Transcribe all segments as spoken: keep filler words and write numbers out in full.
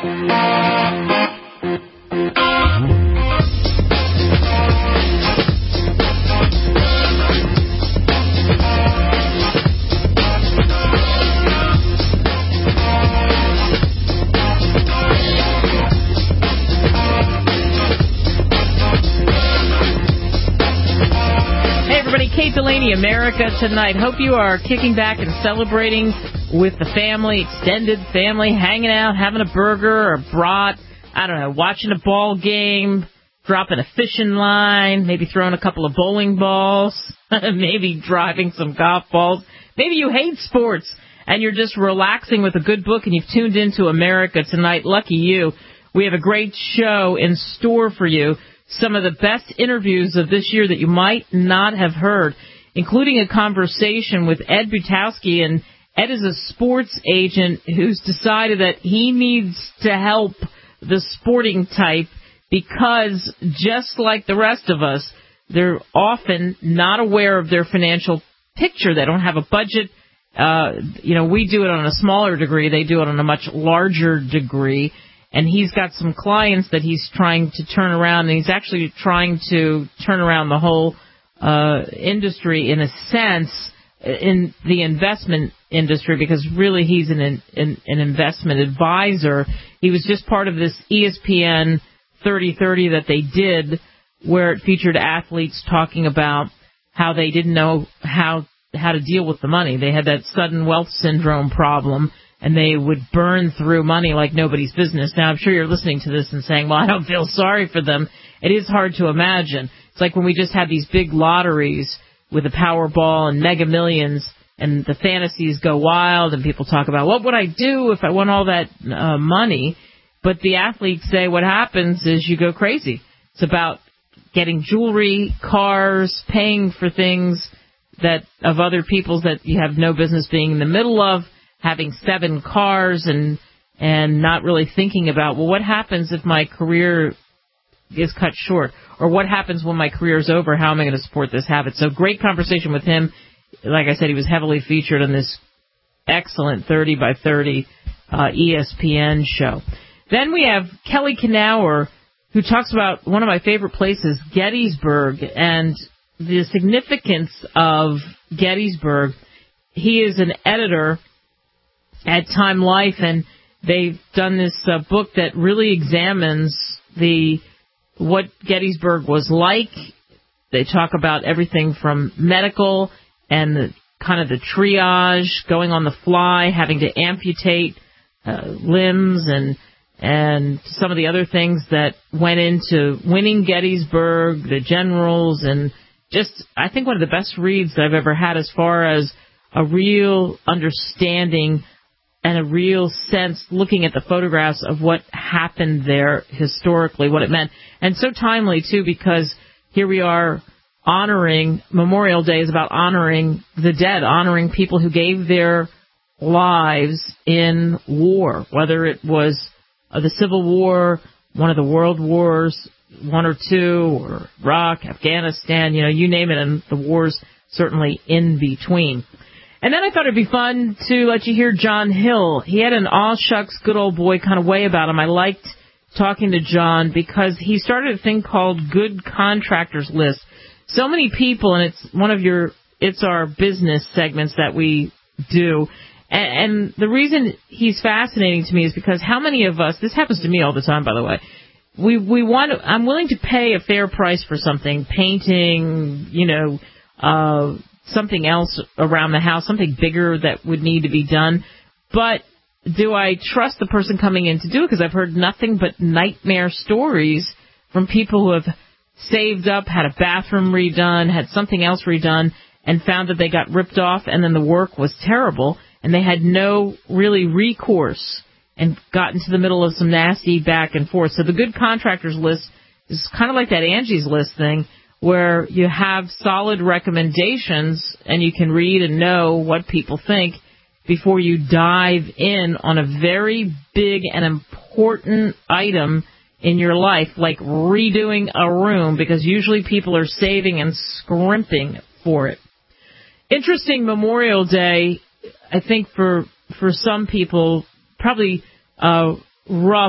Kate Delaney, America Tonight. Hope you are kicking back and celebrating with the family, extended family, hanging out, having a burger or brat, I don't know, watching a ball game, dropping a fishing line, maybe throwing a couple of bowling balls, maybe driving some golf balls. Maybe you hate sports and you're just relaxing with a good book and you've tuned into America Tonight. Lucky you. We have a great show in store for you. Some of the best interviews of this year that you might not have heard, including a conversation with Ed Butowski. And Ed is a sports agent who's decided that he needs to help the sporting type because, just like the rest of us, they're often not aware of their financial picture. They don't have a budget. Uh, you know, we do it on a smaller degree. They do it on a much larger degree. And he's got some clients that he's trying to turn around, and he's actually trying to turn around the whole uh, industry in a sense, in the investment industry, because really he's an, an an investment advisor. He was just part of this E S P N thirty thirty that they did, where it featured athletes talking about how they didn't know how how to deal with the money. They had that sudden wealth syndrome problem, and they would burn through money like nobody's business. Now, I'm sure you're listening to this and saying, well, I don't feel sorry for them. It is hard to imagine. It's like when we just had these big lotteries with the Powerball and Mega Millions, and the fantasies go wild, and people talk about, what would I do if I won all that uh, money? But the athletes say what happens is you go crazy. It's about getting jewelry, cars, paying for things that of other people's that you have no business being in the middle of, having seven cars and and not really thinking about, well, what happens if my career is cut short? Or what happens when my career is over? How am I going to support this habit? So great conversation with him. Like I said, he was heavily featured on this excellent thirty by thirty uh, E S P N show. Then we have Kelly Knauer, who talks about one of my favorite places, Gettysburg, and the significance of Gettysburg. He is an editor at Time Life, and they've done this uh, book that really examines the what Gettysburg was like. They talk about everything from medical and the, kind of the triage, going on the fly, having to amputate uh, limbs, and and some of the other things that went into winning Gettysburg, the generals, and just, I think, one of the best reads that I've ever had as far as a real understanding and a real sense looking at the photographs of what happened there historically, what it meant. And so timely, too, because here we are honoring, Memorial Day is about honoring the dead, honoring people who gave their lives in war, whether it was uh, the Civil War, one of the World Wars, one or two, or Iraq, Afghanistan, you know, you name it, and the wars certainly in between. And then I thought it'd be fun to let you hear John Hill. He had an aw shucks good old boy kind of way about him. I liked talking to John because he started a thing called Good Contractors List. So many people, and it's one of your, it's our business segments that we do. And, and the reason he's fascinating to me is because how many of us, this happens to me all the time, by the way, we, we want to, I'm willing to pay a fair price for something, painting, you know, uh, something else around the house, something bigger that would need to be done. But do I trust the person coming in to do it? Because I've heard nothing but nightmare stories from people who have saved up, had a bathroom redone, had something else redone, and found that they got ripped off, and then the work was terrible, and they had no really recourse and got into the middle of some nasty back and forth. So the Good Contractors List is kind of like that Angie's List thing, where you have solid recommendations and you can read and know what people think before you dive in on a very big and important item in your life, like redoing a room, because usually people are saving and scrimping for it. Interesting Memorial Day, I think, for for some people, probably uh, rough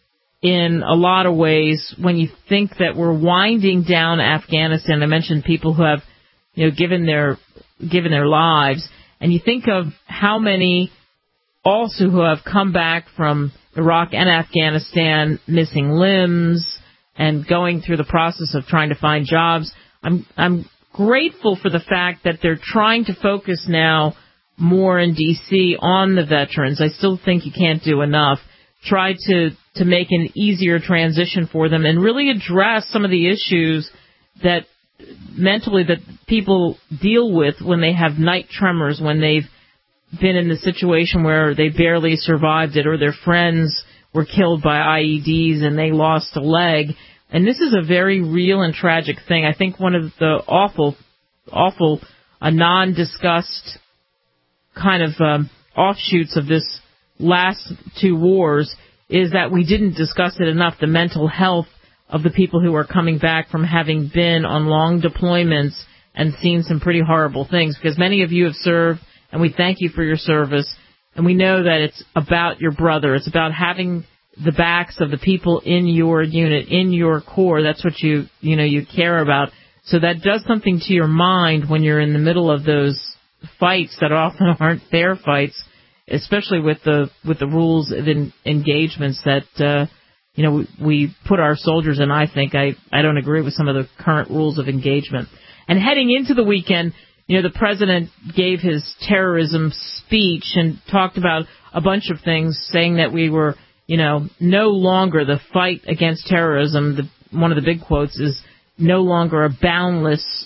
in a lot of ways when you think that we're winding down Afghanistan. I mentioned people who have, you know, given their given their lives, and you think of how many also who have come back from Iraq and Afghanistan missing limbs and going through the process of trying to find jobs. I'm I'm grateful for the fact that they're trying to focus now more in D C on the veterans. I still think you can't do enough. Try to, to make an easier transition for them and really address some of the issues that mentally that people deal with when they have night tremors, when they've been in the situation where they barely survived it or their friends were killed by I E Ds and they lost a leg. And this is a very real and tragic thing. I think one of the awful, awful, uh, non-discussed kind of um, offshoots of this last two wars is that we didn't discuss it enough, the mental health of the people who are coming back from having been on long deployments and seen some pretty horrible things, because many of you have served, and we thank you for your service, and we know that it's about your brother. It's about having the backs of the people in your unit, in your corps. That's what you, you know, you care about. So that does something to your mind when you're in the middle of those fights that often aren't fair fights, especially with the with the rules of en- engagements that uh, you know we, we put our soldiers in. I think I I don't agree with some of the current rules of engagement. And heading into the weekend, you know, the president gave his terrorism speech and talked about a bunch of things, saying that we were, you know, no longer the fight against terrorism. The, one of the big quotes is no longer a boundless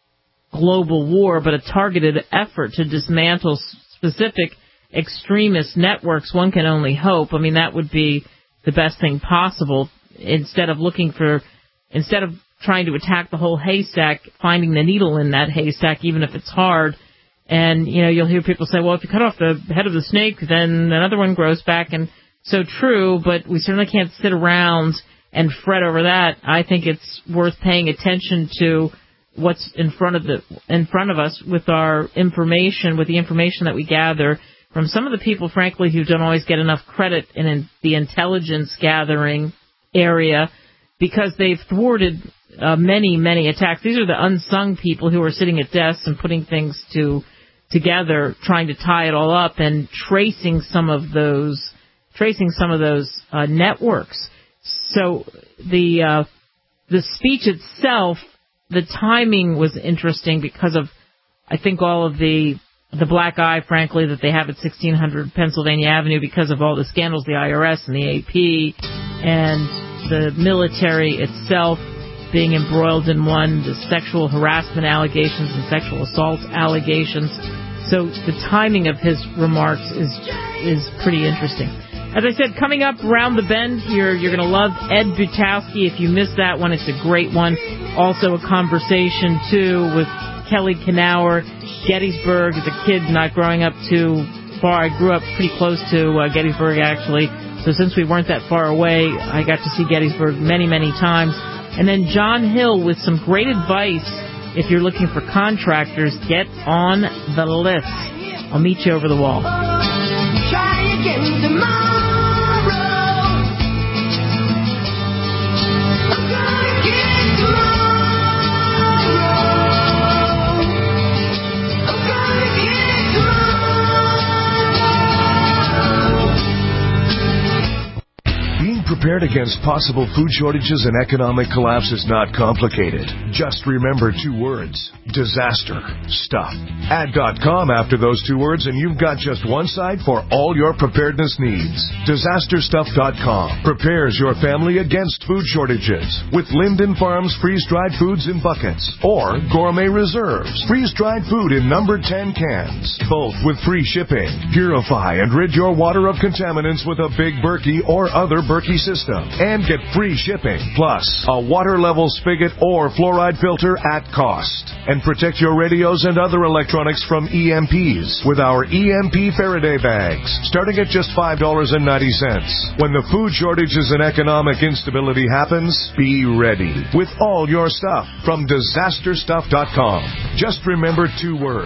global war, but a targeted effort to dismantle specific extremist networks. One can only hope. I mean, that would be the best thing possible. Instead of looking for, instead of trying to attack the whole haystack, finding the needle in that haystack, even if it's hard. And, you know, you'll hear people say, well, if you cut off the head of the snake, then another one grows back. And so true, but we certainly can't sit around and fret over that. I think it's worth paying attention to what's in front of the in front of us with our information, with the information that we gather from some of the people, frankly, who don't always get enough credit in, in the intelligence gathering area, because they've thwarted uh, many, many attacks. These are the unsung people who are sitting at desks and putting things to together, trying to tie it all up and tracing some of those, tracing some of those uh, networks. So the uh, the speech itself, the timing was interesting because of, I think, all of the the black eye, frankly, that they have at sixteen hundred Pennsylvania Avenue because of all the scandals, the I R S and the A P, and the military itself being embroiled in one, the sexual harassment allegations and sexual assault allegations. So the timing of his remarks is is pretty interesting. As I said, coming up around the bend here, you're going to love Ed Butowski. If you missed that one, it's a great one. Also a conversation, too, with Kelly Knauer. Gettysburg, as a kid, not growing up too far. I grew up pretty close to uh, Gettysburg, actually. So since we weren't that far away, I got to see Gettysburg many, many times. And then John Hill with some great advice. If you're looking for contractors, get on the list. I'll meet you over the wall. Try again tomorrow. I'm gonna get tomorrow. I'm gonna get tomorrow. Being prepared against possible food shortages and economic collapse is not complicated. Just remember two words: disaster stuff. Add .com after those two words and you've got just one site for all your preparedness needs. disaster stuff dot com prepares your family against food shortages with Linden Farms freeze-dried foods in buckets or Gourmet Reserves freeze-dried food in number ten cans, both with free shipping. Purify and rid your water of contaminants with a Big Berkey or other Berkey system and get free shipping, plus a water level spigot or fluoride filter at cost. And protect your radios and other electronics from E M Ps with our E M P Faraday bags, starting at just five dollars and ninety cents. When the food shortages and economic instability happens, be ready with all your stuff from disaster stuff dot com. Just remember two words: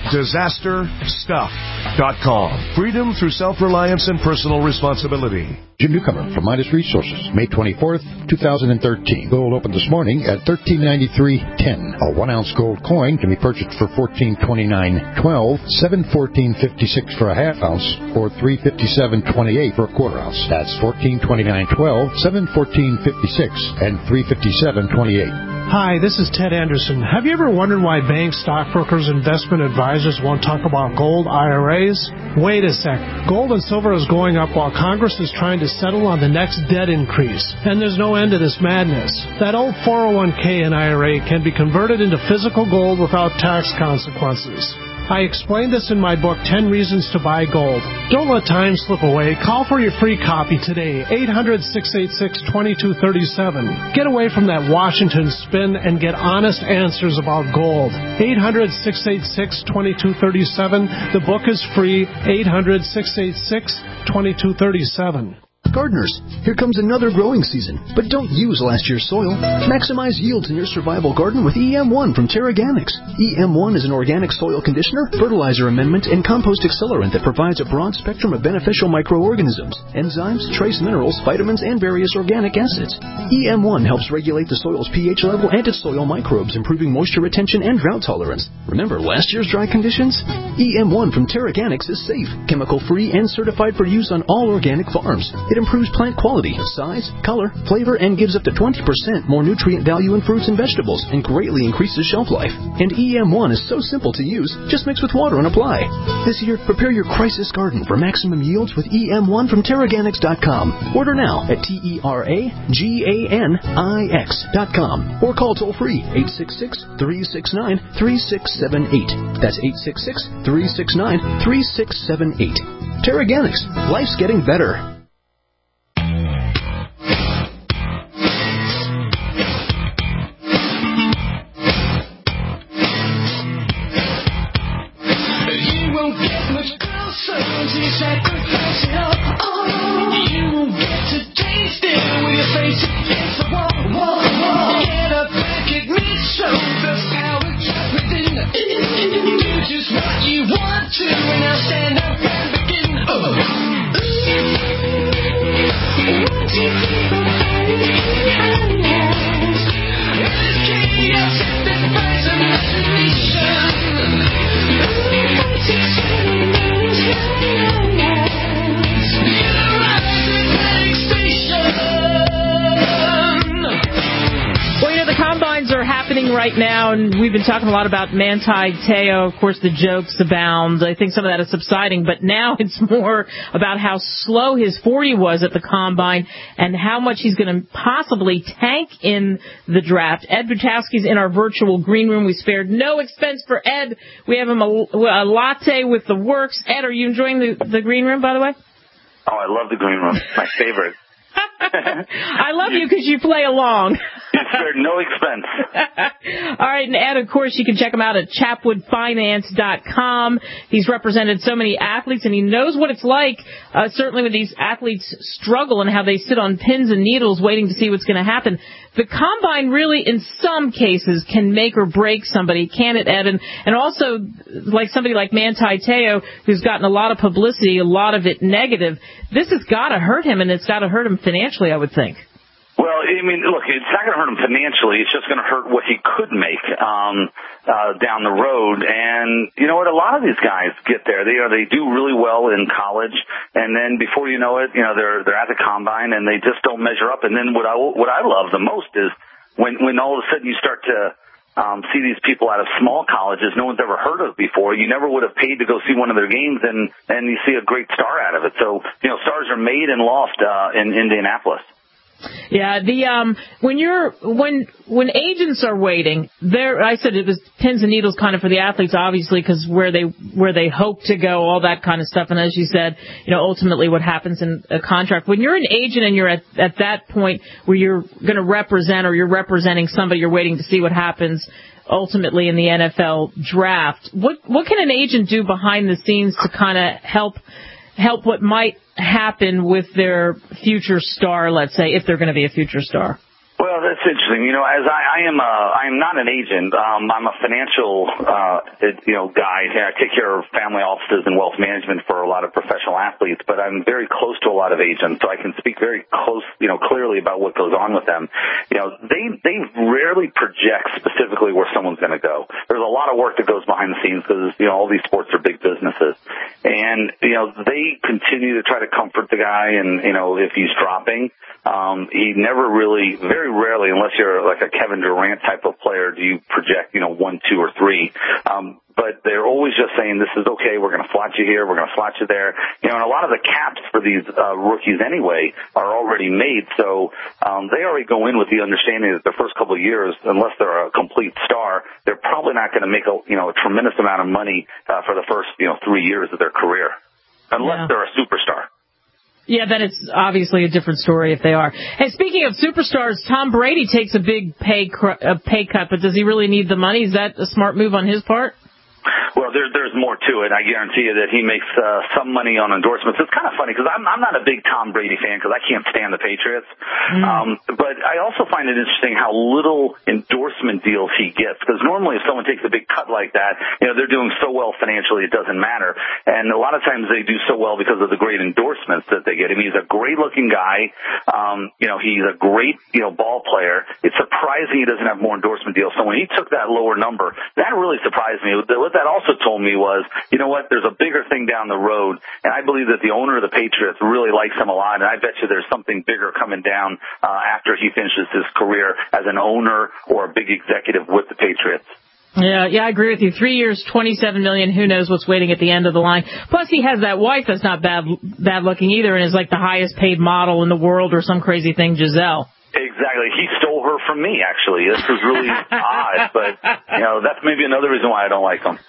disaster stuff dot com. Freedom through self-reliance and personal responsibility. Jim Newcomer from Midas Resources, May twenty-fourth, twenty thirteen. Gold opened this morning at thirteen ninety-three ten. A one-ounce gold coin can be purchased for fourteen twenty-nine twelve, seven fourteen fifty-six for a half ounce, or three fifty-seven twenty-eight for a quarter ounce. That's fourteen twenty-nine twelve, seven fourteen fifty-six, and three fifty-seven twenty-eight. Hi, this is Ted Anderson. Have you ever wondered why banks, stockbrokers, investment advisors won't talk about gold I R As? Wait a sec. Gold and silver is going up while Congress is trying to settle on the next debt increase. And there's no end to this madness. That old four oh one k and I R A can be converted into physical gold without tax consequences. I explained this in my book, ten Reasons to Buy Gold. Don't let time slip away. Call for your free copy today, eight hundred, six eight six, two two three seven. Get away from that Washington spin and get honest answers about gold. eight hundred, six eight six, two two three seven. The book is free, eight hundred, six eight six, two two three seven. Gardeners, here comes another growing season, but don't use last year's soil. Maximize yields in your survival garden with E M one from Terraganics. E M one is an organic soil conditioner, fertilizer amendment, and compost accelerant that provides a broad spectrum of beneficial microorganisms, enzymes, trace minerals, vitamins, and various organic acids. E M one helps regulate the soil's pH level and its soil microbes, improving moisture retention and drought tolerance. Remember last year's dry conditions? E M one from Terraganics is safe, chemical-free, and certified for use on all organic farms. It improves plant quality, size, color, flavor, and gives up to twenty percent more nutrient value in fruits and vegetables, and greatly increases shelf life. And E M one is so simple to use, just mix with water and apply. This year, prepare your crisis garden for maximum yields with E M one from Terraganics dot com. Order now at T E R A G A N I X dot com or call toll-free eight six six, three six nine, three six seven eight. That's eight six six, three six nine, three six seven eight. Terraganics. Life's getting better. Right now, and we've been talking a lot about Manti Te'o. Of course, the jokes abound. I think some of that is subsiding, but now it's more about how slow his forty was at the Combine and how much he's going to possibly tank in the draft. Ed Butowski's in our virtual green room. We spared no expense for Ed. We have him a, a latte with the works. Ed, are you enjoying the, the green room, by the way? Oh, I love the green room. My favorite. I love you because you play along. You spared no expense. All right, and Ed, of course, you can check him out at chapwood finance dot com. He's represented so many athletes, and he knows what it's like, uh, certainly when these athletes struggle and how they sit on pins and needles waiting to see what's going to happen. The Combine really, in some cases, can make or break somebody, can it, Ed? And, and also, like somebody like Manti Te'o, who's gotten a lot of publicity, a lot of it negative, this has got to hurt him, and it's got to hurt him financially, I would think. Well, I mean, look, it's not going to hurt him financially. It's just going to hurt what he could make um, uh, down the road. And you know what? A lot of these guys get there. They are they do really well in college, and then before you know it, you know they're they're at the Combine and they just don't measure up. And then what I what I love the most is when when all of a sudden you start to um, see these people out of small colleges no one's ever heard of before. You never would have paid to go see one of their games, and and you see a great star out of it. So you know, stars are made and lost uh, in Indianapolis. Yeah, the um when you're when when agents are waiting, there I said it was pins and needles kind of for the athletes, obviously, because where they where they hope to go, all that kind of stuff. And as you said, you know, ultimately what happens in a contract. When you're an agent and you're at at that point where you're going to represent or you're representing somebody, you're waiting to see what happens ultimately in the N F L draft. What what can an agent do behind the scenes to kind of help help what might happen with their future star, let's say, if they're going to be a future star? Well, that's interesting. You know, as I, I am a, I am not an agent. Um, I'm a financial, uh, you know, guy. I take care of family offices and wealth management for a lot of professional athletes, but I'm very close to a lot of agents, so I can speak very close, you know, clearly about what goes on with them. You know, they, they rarely project specifically where someone's going to go. There's a lot of work that goes behind the scenes because, you know, all these sports are big businesses. And, you know, they continue to try to comfort the guy, and, you know, if he's dropping, um, he never really, very rarely, unless you're like a Kevin Durant type of player, do you project, you know, one, two, or three. Um, but they're always just saying, this is okay, we're going to slot you here, we're going to slot you there. You know, and a lot of the caps for these uh, rookies anyway are already made, so um, they already go in with the understanding that the first couple of years, unless they're a complete star, they're probably not going to make a, you know, a tremendous amount of money uh, for the first, you know, three years of their career, unless yeah. they're a superstar. Yeah, then it's obviously a different story if they are. Hey, speaking of superstars, Tom Brady takes a big pay cr- a pay cut, but does he really need the money? Is that a smart move on his part? Well, there, there's more to it. I guarantee you that he makes uh, some money on endorsements. It's kind of funny because I'm, I'm not a big Tom Brady fan because I can't stand the Patriots. Mm. Um, but I also find it interesting how little endorsement deals he gets, because normally if someone takes a big cut like that, you know, they're doing so well financially it doesn't matter. And a lot of times they do so well because of the great endorsements that they get. I mean, he's a great-looking guy. Um, you know, he's a great, you know, ball player. It's surprising he doesn't have more endorsement deals. So when he took that lower number, that really surprised me. What that also told me was, you know what, there's a bigger thing down the road, and I believe that the owner of the Patriots really likes him a lot, and I bet you there's something bigger coming down uh, after he finishes his career as an owner or a big executive with the Patriots. Yeah, yeah, I agree with you. Three years, twenty-seven million dollars. Who knows what's waiting at the end of the line? Plus, he has that wife that's not bad, bad looking either, and is like the highest paid model in the world or some crazy thing, Giselle. Exactly. He stole her from me, actually. This is really odd, but, you know, that's maybe another reason why I don't like him.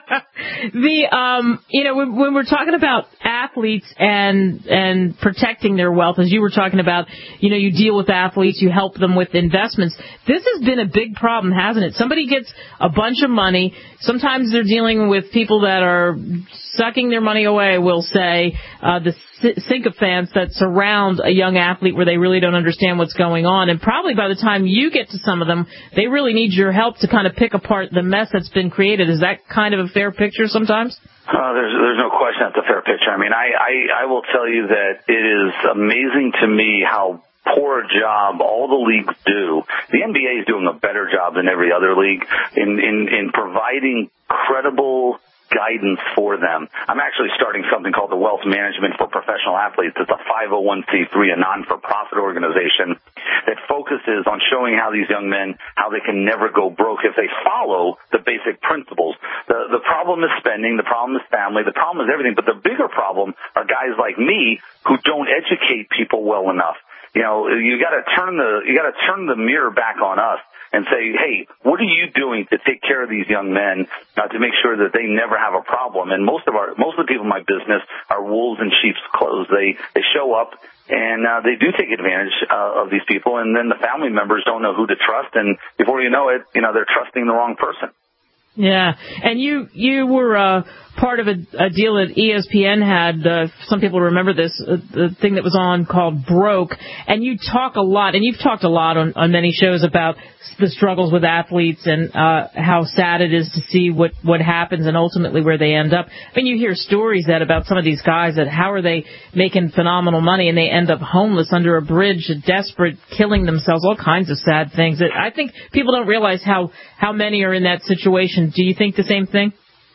the, um, you know, when, when we're talking about athletes and, and protecting their wealth, as you were talking about, you know, you deal with athletes, you help them with investments. This has been a big problem, hasn't it? Somebody gets a bunch of money. Sometimes they're dealing with people that are sucking their money away, we'll say, uh, the sycophants that surround a young athlete where they really don't understand what's going on. And probably by the time you get to some of them, they really need your help to kind of pick apart the mess that's been created. Is that kind of a fair picture sometimes? Uh, there's there's no question that's a fair picture. I mean, I, I, I will tell you that it is amazing to me how poor a job all the leagues do. The N B A is doing a better job than every other league in, in, in providing credible guidance for them. I'm actually starting something called the Wealth Management for Professional Athletes. It's a five oh one c three, a non-for-profit organization that focuses on showing how these young men, how they can never go broke if they follow the basic principles. The, the problem is spending, the problem is family, the problem is everything, but the bigger problem are guys like me who don't educate people well enough. You know, you gotta turn the, you gotta turn the mirror back on us and say, hey, what are you doing to take care of these young men uh, to make sure that they never have a problem? And most of our, most of the people in my business are wolves in sheep's clothes. They, they show up and uh, they do take advantage uh, of these people, and then the family members don't know who to trust, and before you know it, you know, they're trusting the wrong person. Yeah, and you you were uh, part of a, a deal that E S P N had. Uh, some people remember this, uh, the thing that was on called Broke, and you talk a lot, and you've talked a lot on, on many shows about the struggles with athletes and uh, how sad it is to see what, what happens and ultimately where they end up. I mean, you hear stories that about some of these guys that how are they making phenomenal money and they end up homeless under a bridge, desperate, killing themselves, all kinds of sad things. I think people don't realize how, how many are in that situation. Do you think the same thing?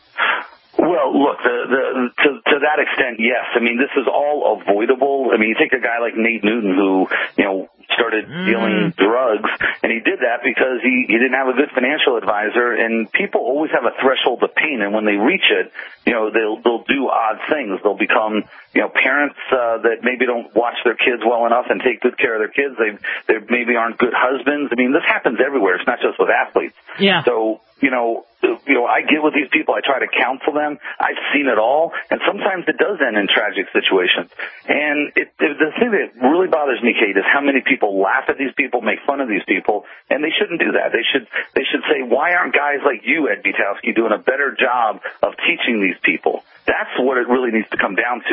Well, look, the, the, to, to that extent, yes. I mean, this is all avoidable. I mean, you take a guy like Nate Newton who, you know, started mm. dealing drugs, and he did that because he, he didn't have a good financial advisor, and people always have a threshold of pain, and when they reach it, you know, they'll, they'll do odd things. They'll become, you know, parents uh, that maybe don't watch their kids well enough and take good care of their kids. They they maybe aren't good husbands. I mean, this happens everywhere. It's not just with athletes. Yeah. So, you know, you know, I get with these people. I try to counsel them. I've seen it all, and sometimes it does end in tragic situations. And it, it, the thing that really bothers me, Kate, is how many people laugh at these people, make fun of these people, and they shouldn't do that. They should they should say, why aren't guys like you, Ed Butowski, doing a better job of teaching these people? That's what it really needs to come down to.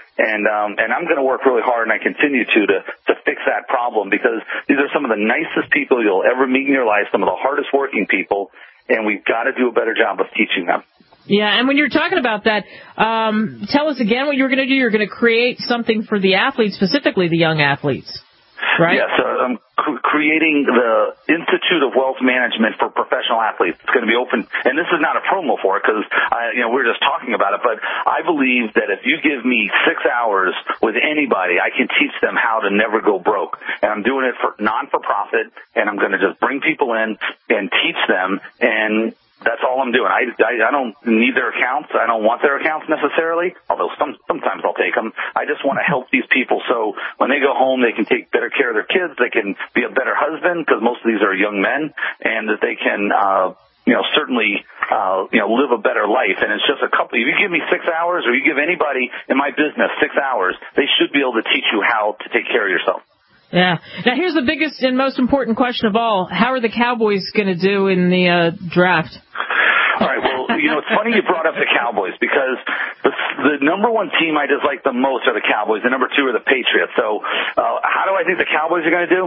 And um, and I'm going to work really hard, and I continue to, to to fix that problem, because these are some of the nicest people you'll ever meet in your life, some of the hardest working people, and we've got to do a better job of teaching them. Yeah, and when you're talking about that, um, tell us again what you're going to do. You're going to create something for the athletes, specifically the young athletes, right? Yes, yeah, so I'm cr- creating the Institute of Wealth Management for professional athletes. It's going to be open, and this is not a promo for it, because you know we were just talking about it. But I believe that if you give me six hours with anybody, I can teach them how to never go broke. And I'm doing it for non-for-profit, and I'm going to just bring people in and teach them, and that's all I'm doing. I, I, I don't need their accounts. I don't want their accounts necessarily, although some, sometimes I'll take them. I just want to help these people so when they go home, they can take better care of their kids. They can be a better husband, because most of these are young men, and that they can, uh, you know, certainly, uh, you know, live a better life. And it's just a couple. If you give me six hours, or you give anybody in my business six hours, they should be able to teach you how to take care of yourself. Yeah. Now, here's the biggest and most important question of all. How are the Cowboys going to do in the uh, draft? All right, well, you know, it's funny you brought up the Cowboys, because the, the number one team I dislike the most are the Cowboys. The number two are the Patriots. So uh, how do I think the Cowboys are going to do?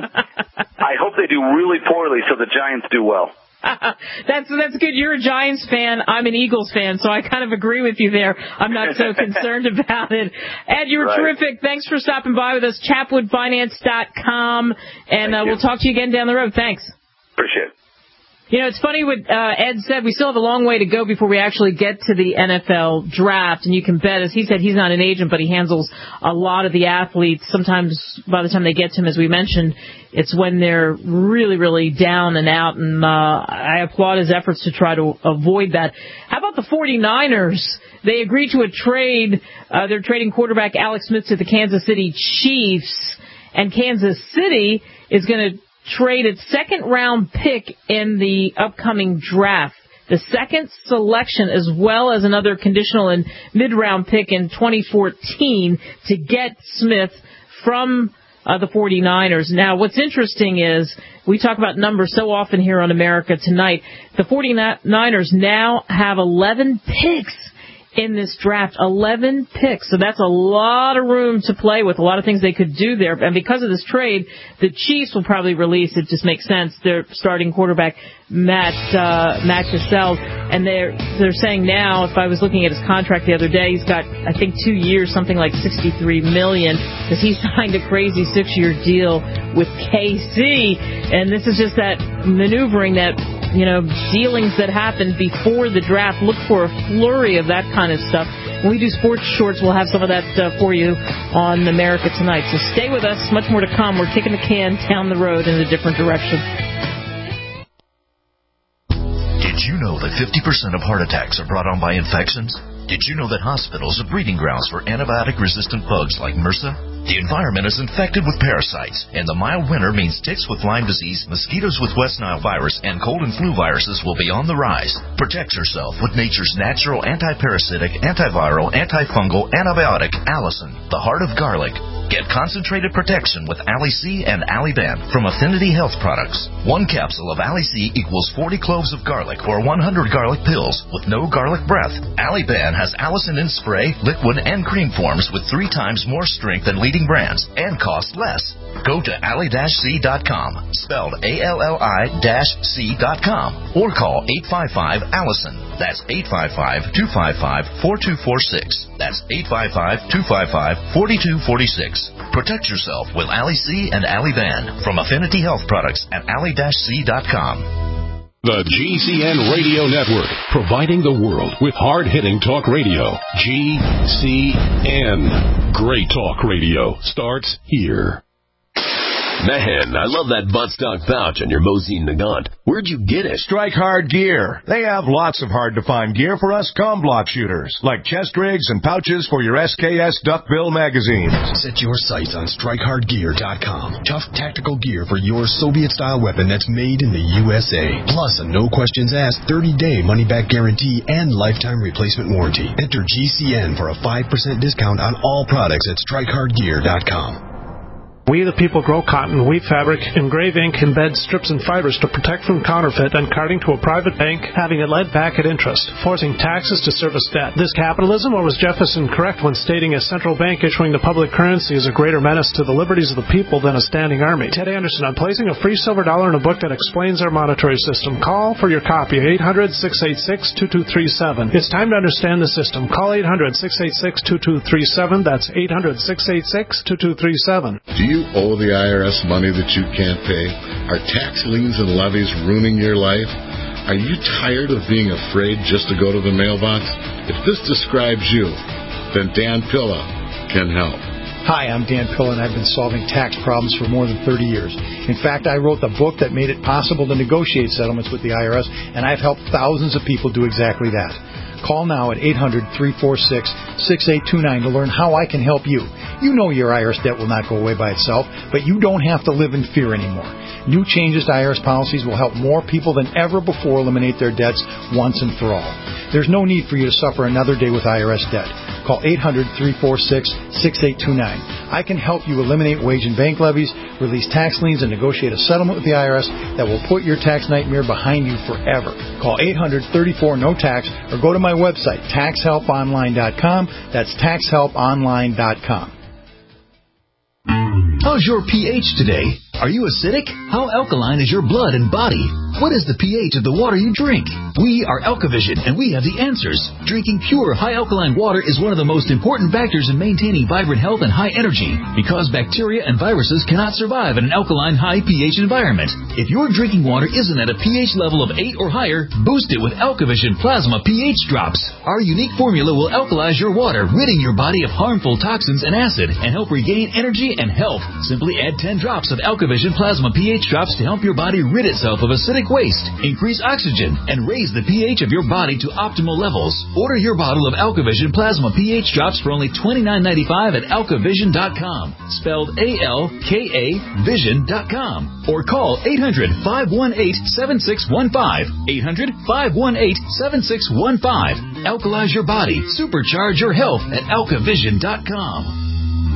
I hope they do really poorly so the Giants do well. that's that's good. You're a Giants fan. I'm an Eagles fan, so I kind of agree with you there. I'm not so concerned about it. Ed, you were right. terrific. Thanks for stopping by with us. Chapwood Finance dot com, and uh, we'll talk to you again down the road. Thanks. Appreciate it. You know, it's funny what uh, Ed said. We still have a long way to go before we actually get to the N F L draft. And you can bet, as he said, he's not an agent, but he handles a lot of the athletes. Sometimes by the time they get to him, as we mentioned, it's when they're really, really down and out. And uh, I applaud his efforts to try to avoid that. How about the 49ers? They agreed to a trade. Uh, they're trading quarterback Alex Smith to the Kansas City Chiefs. And Kansas City is going to trade its second-round pick in the upcoming draft. The second selection, as well as another conditional and mid-round pick in twenty fourteen to get Smith from uh, the 49ers. Now, what's interesting is we talk about numbers so often here on America Tonight. The 49ers now have eleven picks in this draft, eleven picks. So that's a lot of room to play with, a lot of things they could do there. And because of this trade, the Chiefs will probably release, it just makes sense, their starting quarterback, Matt uh, Matt Cassell. And they're, they're saying now, if I was looking at his contract the other day, he's got, I think, two years, something like sixty-three million dollars, because he signed a crazy six-year deal with K C. And this is just that maneuvering, that, you know, dealings that happened before the draft. Look for a flurry of that kind of stuff. When we do sports shorts, we'll have some of that uh, for you on America Tonight. So stay with us. Much more to come. We're kicking the can down the road in a different direction. Did you know that fifty percent of heart attacks are brought on by infections? Did you know that hospitals are breeding grounds for antibiotic-resistant bugs like MRSA? The environment is infected with parasites, and the mild winter means ticks with Lyme disease, mosquitoes with West Nile virus, and cold and flu viruses will be on the rise. Protect yourself with nature's natural anti-parasitic, antiviral, antifungal antibiotic, Allison, the heart of garlic. Get concentrated protection with Ali-C and Ali-Ban from Affinity Health Products. One capsule of Ali-C equals forty cloves of garlic or one hundred garlic pills with no garlic breath. Ali-Ban has Allison in spray, liquid, and cream forms with three times more strength than leading brands and cost less. Go to Ali C dot com, spelled A L L I C dot com, or call eight five five Allison. That's eight five five, two five five, four two four six. That's eight five five, two five five, four two four six. Protect yourself with Ali-C and Ali-Ban from Affinity Health Products at Ali C dot com. The G C N Radio Network, providing the world with hard-hitting talk radio. G C N. Great talk radio starts here. Man, I love that buttstock pouch on your Mosin Nagant. Where'd you get it? Strike Hard Gear. They have lots of hard-to-find gear for us comm block shooters, like chest rigs and pouches for your S K S duckbill magazines. Set your sights on strike hard gear dot com. Tough tactical gear for your Soviet-style weapon that's made in the U S A. Plus a no-questions-asked thirty-day money-back guarantee and lifetime replacement warranty. Enter G C N for a five percent discount on all products at strike hard gear dot com. We the people grow cotton, weave fabric, engrave ink, embed strips and fibers to protect from counterfeit and carting to a private bank, having it led back at interest, forcing taxes to service debt. This capitalism, or was Jefferson correct when stating a central bank issuing the public currency is a greater menace to the liberties of the people than a standing army? Ted Anderson, I'm placing a free silver dollar in a book that explains our monetary system. Call for your copy, eight hundred, six eight six, two two three seven. It's time to understand the system. Call eight hundred, six eight six, two two three seven. That's eight hundred, six eight six, two two three seven. Do you owe the I R S money that you can't pay? Are tax liens and levies ruining your life? Are you tired of being afraid just to go to the mailbox? If this describes you, then Dan Pilla can help. Hi, I'm Dan Pilla, and I've been solving tax problems for more than thirty years. In fact, I wrote the book that made it possible to negotiate settlements with the I R S, and I've helped thousands of people do exactly that. Call now at eight hundred, three four six, six eight two nine to learn how I can help you. You know your I R S debt will not go away by itself, but you don't have to live in fear anymore. New changes to I R S policies will help more people than ever before eliminate their debts once and for all. There's no need for you to suffer another day with I R S debt. Call eight hundred, three four six, six eight two nine. I can help you eliminate wage and bank levies, release tax liens, and negotiate a settlement with the I R S that will put your tax nightmare behind you forever. Call eight hundred, thirty-four, no tax or go to my website, tax help online dot com. That's tax help online dot com. How's your pH today? Are you acidic? How alkaline is your blood and body? What is the pH of the water you drink? We are Alkavision, and we have the answers. Drinking pure, high alkaline water is one of the most important factors in maintaining vibrant health and high energy, because bacteria and viruses cannot survive in an alkaline, high pH environment. If your drinking water isn't at a pH level of eight or higher, boost it with Alkavision Plasma pH Drops. Our unique formula will alkalize your water, ridding your body of harmful toxins and acid, and help regain energy and health. Simply add ten drops of Alkavision Plasma pH Drops to help your body rid itself of acidic waste, increase oxygen, and raise the pH of your body to optimal levels. Order your bottle of Alkavision Plasma pH Drops for only twenty-nine ninety-five at alkavision dot com, spelled A L K A vision dot com, or call eight hundred, five one eight, seven six one five, eight hundred, five one eight, seven six one five. Alkalize your body, supercharge your health at alkavision dot com.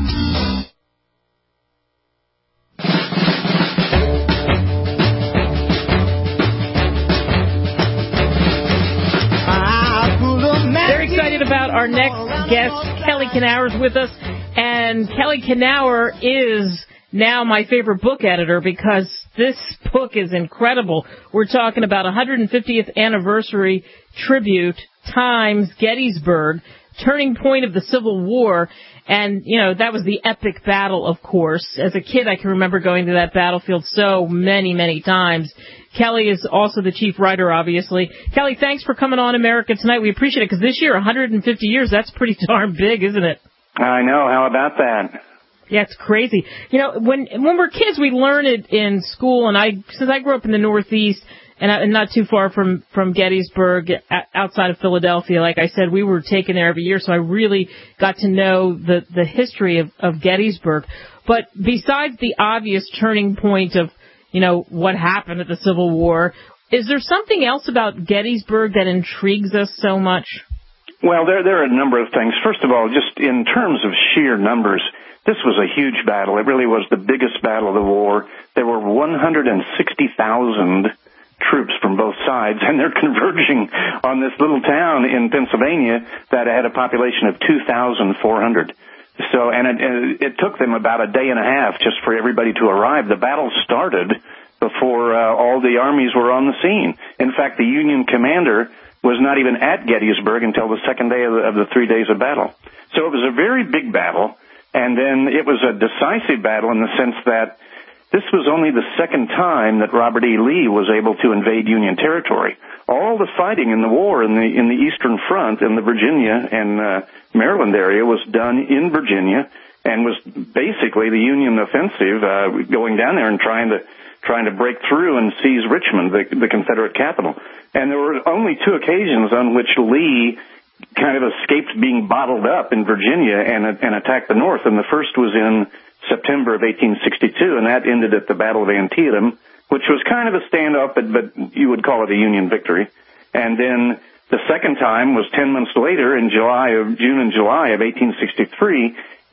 About our next guest, Kelly Knauer, is with us, and Kelly Knauer is now my favorite book editor because this book is incredible. We're talking about one hundred fiftieth anniversary tribute, Times, Gettysburg, turning point of the Civil War, and, you know, that was the epic battle, of course. As a kid, I can remember going to that battlefield so many, many times. Kelly is also the chief writer, obviously. Kelly, thanks for coming on America Tonight. We appreciate it, because this year, one hundred fifty years, that's pretty darn big, isn't it? I know. How about that? Yeah, it's crazy. You know, when when we're kids, we learn it in school, and I, since I grew up in the Northeast, and, I, and not too far from, from Gettysburg, outside of Philadelphia, like I said, we were taken there every year, so I really got to know the, the history of, of Gettysburg. But besides the obvious turning point of, you know, what happened at the Civil War, is there something else about Gettysburg that intrigues us so much? Well, there there are a number of things. First of all, just in terms of sheer numbers, this was a huge battle. It really was the biggest battle of the war. There were one hundred sixty thousand troops from both sides, and they're converging on this little town in Pennsylvania that had a population of two thousand four hundred. So, and it, it took them about a day and a half just for everybody to arrive. The battle started before uh, all the armies were on the scene. In fact, the Union commander was not even at Gettysburg until the second day of the, of the three days of battle. So it was a very big battle, and then it was a decisive battle in the sense that this was only the second time that Robert E. Lee was able to invade Union territory. All the fighting in the war in the in the Eastern Front, in the Virginia and uh, Maryland area, was done in Virginia, and was basically the Union offensive, uh, going down there and trying to trying to break through and seize Richmond, the, the Confederate capital. And there were only two occasions on which Lee kind of escaped being bottled up in Virginia and and attacked the North. And the first was in September of eighteen sixty-two, and that ended at the Battle of Antietam, which was kind of a standoff, but, but you would call it a Union victory. And then the second time was ten months later, in July of June and July of eighteen sixty-three.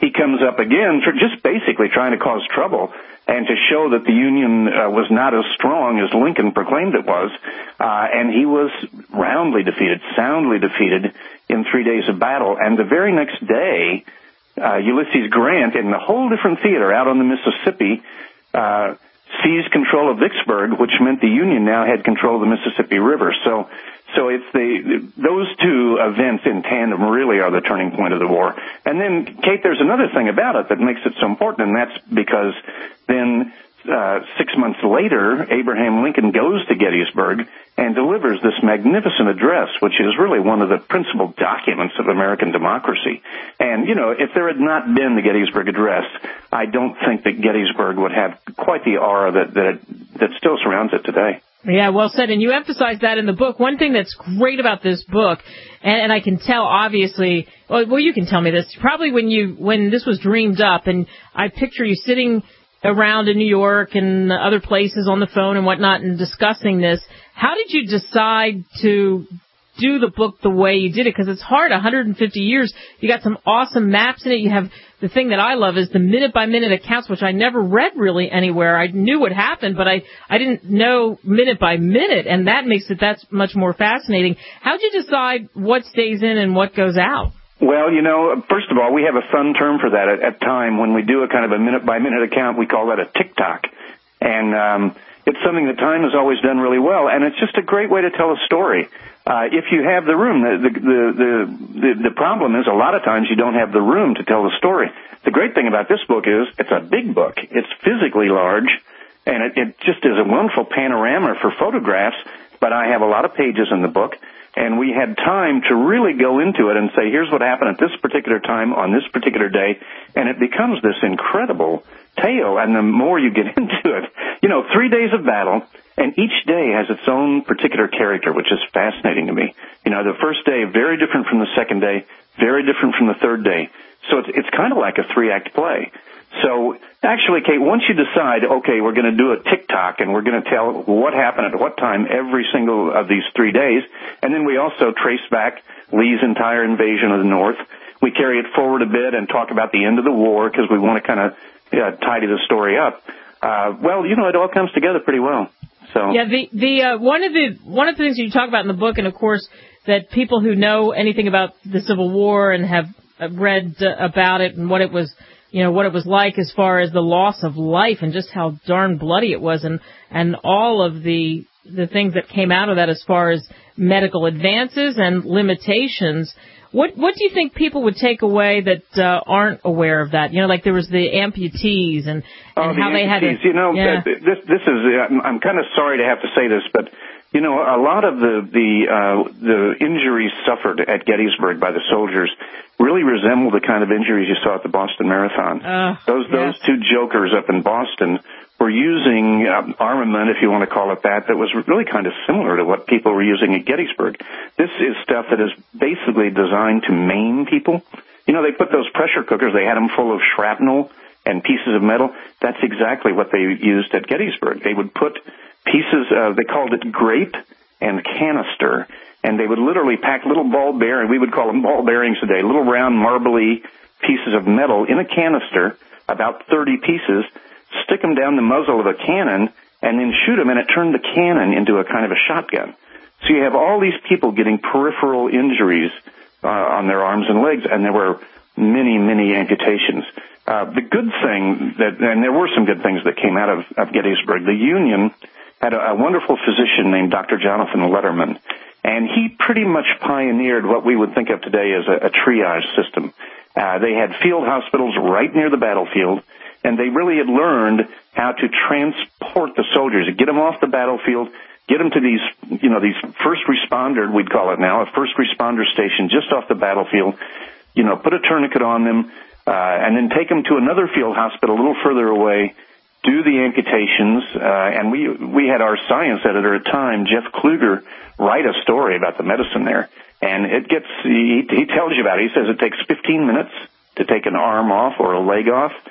he comes up again for just basically trying to cause trouble and to show that the Union uh, was not as strong as Lincoln proclaimed it was. Uh, and he was roundly defeated, soundly defeated in three days of battle. And the very next day, uh, Ulysses Grant, in a whole different theater out on the Mississippi, uh, seized control of Vicksburg, which meant the Union now had control of the Mississippi River. So, so it's the, those two events in tandem really are the turning point of the war. And then, Kate, there's another thing about it that makes it so important, and that's because then, uh, six months later, Abraham Lincoln goes to Gettysburg and delivers this magnificent address, which is really one of the principal documents of American democracy. And, you know, if there had not been the Gettysburg Address, I don't think that Gettysburg would have quite the aura that, that, it, that still surrounds it today. Yeah, well said. And you emphasize that in the book. One thing that's great about this book, and, and I can tell, obviously, well, well, you can tell me this, probably when you when this was dreamed up, and I picture you sitting around in New York and other places on the phone and whatnot and discussing this. How did you decide to do the book the way you did it? Because it's hard, one hundred fifty years. You got some awesome maps in it. You have the thing that I love is the minute-by-minute accounts, which I never read really anywhere. I knew what happened, but I, I didn't know minute-by-minute, and that makes it that much more fascinating. How'd you decide what stays in and what goes out? Well, you know, first of all, we have a fun term for that at, at time. When we do a kind of a minute-by-minute account, we call that a tick-tock. And um, it's something that Time has always done really well, and it's just a great way to tell a story. Uh, if you have the room, the, the, the, the, the problem is a lot of times you don't have the room to tell the story. The great thing about this book is it's a big book. It's physically large, and it, it just is a wonderful panorama for photographs, but I have a lot of pages in the book. And we had time to really go into it and say, here's what happened at this particular time on this particular day. And it becomes this incredible tale. And the more you get into it, you know, three days of battle, and each day has its own particular character, which is fascinating to me. You know, the first day, very different from the second day, very different from the third day. So it's, it's kind of like a three-act play. So actually, Kate, once you decide, okay, we're going to do a tick-tock and we're going to tell what happened at what time every single of these three days, and then we also trace back Lee's entire invasion of the North. We carry it forward a bit and talk about the end of the war because we want to kind of yeah, tidy the story up. Uh, well, you know, it all comes together pretty well. So yeah, the the uh, one of the one of the things you talk about in the book, and of course that people who know anything about the Civil War and have read uh, about it and what it was. You know, what it was like as far as the loss of life and just how darn bloody it was, and, and all of the the things that came out of that as far as medical advances and limitations. What what do you think people would take away that uh, aren't aware of that? You know, like there was the amputees and, and oh, the how they had to... You know, yeah. this, this is, I'm, I'm kind of sorry to have to say this, but, you know, a lot of the, the, uh, the injuries suffered at Gettysburg by the soldiers really resemble the kind of injuries you saw at the Boston Marathon. Uh, those yes. those two jokers up in Boston were using um, armament, if you want to call it that, that was really kind of similar to what people were using at Gettysburg. This is stuff that is basically designed to maim people. You know, they put those pressure cookers, they had them full of shrapnel and pieces of metal. That's exactly what they used at Gettysburg. They would put pieces of, they called it grape and canister, and they would literally pack little ball bearings, we would call them ball bearings today, little round marbly pieces of metal in a canister, about thirty pieces, stick them down the muzzle of a cannon, and then shoot them, and it turned the cannon into a kind of a shotgun. So you have all these people getting peripheral injuries uh, on their arms and legs, and there were many, many amputations. Uh, the good thing that, and there were some good things that came out of, of Gettysburg, the Union had a, a wonderful physician named Doctor Jonathan Letterman, and he pretty much pioneered what we would think of today as a, a triage system. Uh, they had field hospitals right near the battlefield, and they really had learned how to transport the soldiers, get them off the battlefield, get them to these, you know, these first responder, we'd call it now, a first responder station just off the battlefield, you know, put a tourniquet on them, uh, and then take them to another field hospital a little further away, do the amputations, uh, and we we had our science editor at the time, Jeff Kluger, write a story about the medicine there. And it gets, he, he tells you about it. He says it takes fifteen minutes to take an arm off or a leg off.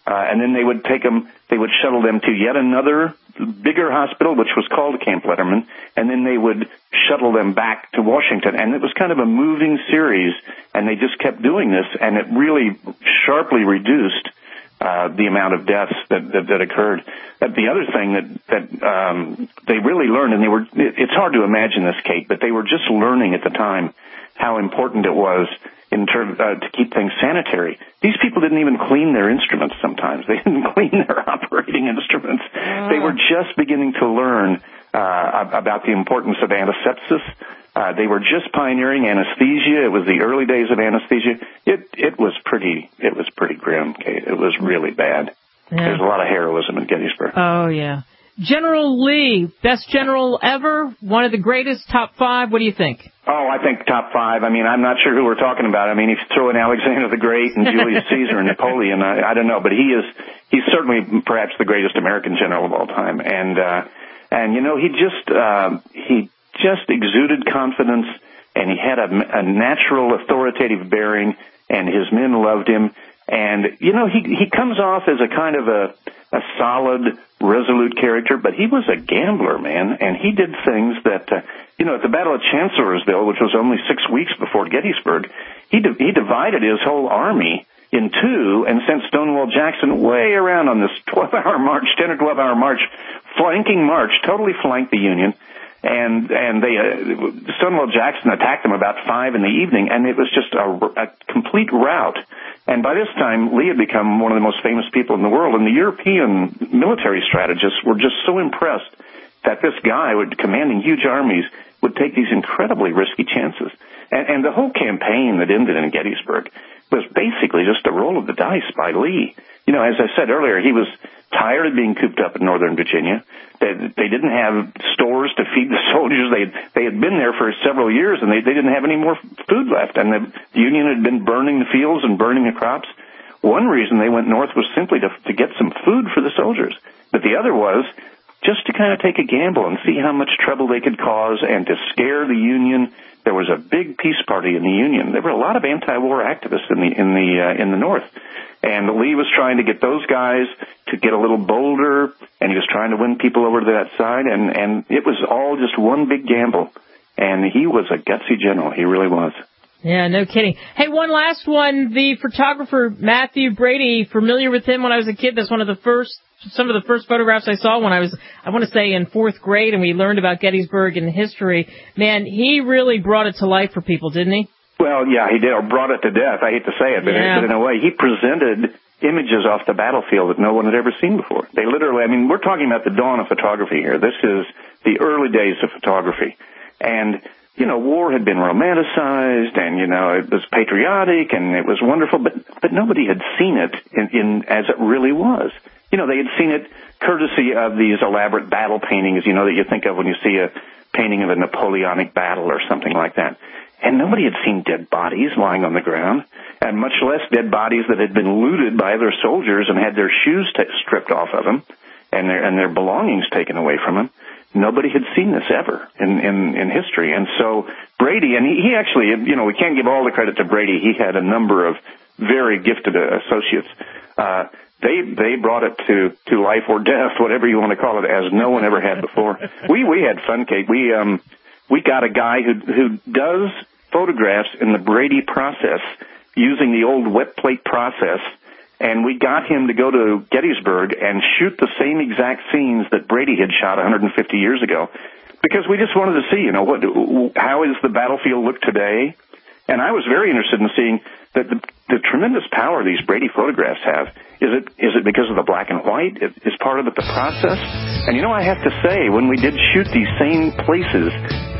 Uh, and then they would take them, they would shuttle them to yet another bigger hospital, which was called Camp Letterman, and then they would shuttle them back to Washington. And it was kind of a moving series, and they just kept doing this, and it really sharply reduced uh, the amount of deaths that, that, that occurred. But the other thing that, that um, they really learned, and they were, it, it's hard to imagine this, Kate, but they were just learning at the time how important it was in terms uh, to keep things sanitary. These people didn't even clean their instruments sometimes. They didn't clean their operating instruments. Uh. They were just beginning to learn uh, about the importance of antisepsis. Uh, they were just pioneering anesthesia. It was the early days of anesthesia. It it was pretty it was pretty grim, Kate. It was really bad. Yeah. There's a lot of heroism in Gettysburg. Oh, yeah. General Lee, best general ever, one of the greatest, top five. What do you think? Oh, I think top five. I mean, I'm not sure who we're talking about. I mean, if you throw in Alexander the Great and Julius Caesar and Napoleon, I, I don't know, but he is, he's certainly perhaps the greatest American general of all time. And, uh, and you know, he just, uh, he just exuded confidence, and he had a, a natural authoritative bearing, and his men loved him. And, you know, he, he comes off as a kind of a, a solid, resolute character, but he was a gambler, man, and he did things that, uh, you know, at the Battle of Chancellorsville, which was only six weeks before Gettysburg, he di- he divided his whole army in two and sent Stonewall Jackson way around on this twelve-hour march, ten or twelve-hour march, flanking march, totally flanked the Union. And and they uh, Stonewall Jackson attacked them about five in the evening, and it was just a, a complete rout. And by this time, Lee had become one of the most famous people in the world, and the European military strategists were just so impressed that this guy, would commanding huge armies, would take these incredibly risky chances. And, and the whole campaign that ended in Gettysburg was basically just a roll of the dice by Lee. You know, as I said earlier, he was tired of being cooped up in Northern Virginia. They, they didn't have stores to feed the soldiers. They they had been there for several years, and they, they didn't have any more food left. And the, the Union had been burning the fields and burning the crops. One reason they went north was simply to, to get some food for the soldiers. But the other was just to kind of take a gamble and see how much trouble they could cause and to scare the Union. There was a big peace party in the Union. There were a lot of anti-war activists in the in the uh, in the North, and Lee was trying to get those guys to get a little bolder, and he was trying to win people over to that side, and and it was all just one big gamble. And he was a gutsy general. He really was. Yeah, no kidding. Hey, one last one. The photographer Matthew Brady, familiar with him when I was a kid? That's one of the first, some of the first photographs I saw when I was, I want to say, in fourth grade, and we learned about Gettysburg and history. Man, he really brought it to life for people, didn't he? Well, yeah, he did, or brought it to death. I hate to say it, but, yeah. but in a way, he presented images off the battlefield that no one had ever seen before. They literally, I mean, we're talking about the dawn of photography here. This is the early days of photography. And you know, war had been romanticized, and, you know, it was patriotic, and it was wonderful, but but nobody had seen it in, in as it really was. You know, they had seen it courtesy of these elaborate battle paintings, you know, that you think of when you see a painting of a Napoleonic battle or something like that. And nobody had seen dead bodies lying on the ground, and much less dead bodies that had been looted by other soldiers and had their shoes t- stripped off of them and their and their belongings taken away from them. Nobody had seen this ever in, in, in history. And so Brady, and he, he actually, you know, we can't give all the credit to Brady. He had a number of very gifted uh, associates. Uh, they, they brought it to, to life or death, whatever you want to call it, as no one ever had before. We, we had fun, Kate. We, um, we got a guy who, who does photographs in the Brady process using the old wet plate process. And we got him to go to Gettysburg and shoot the same exact scenes that Brady had shot one hundred fifty years ago, because we just wanted to see, you know, what, how is the battlefield look today? And I was very interested in seeing that the, the tremendous power these Brady photographs have. Is it is it because of the black and white? Is part of it the process? And, you know, I have to say, when we did shoot these same places,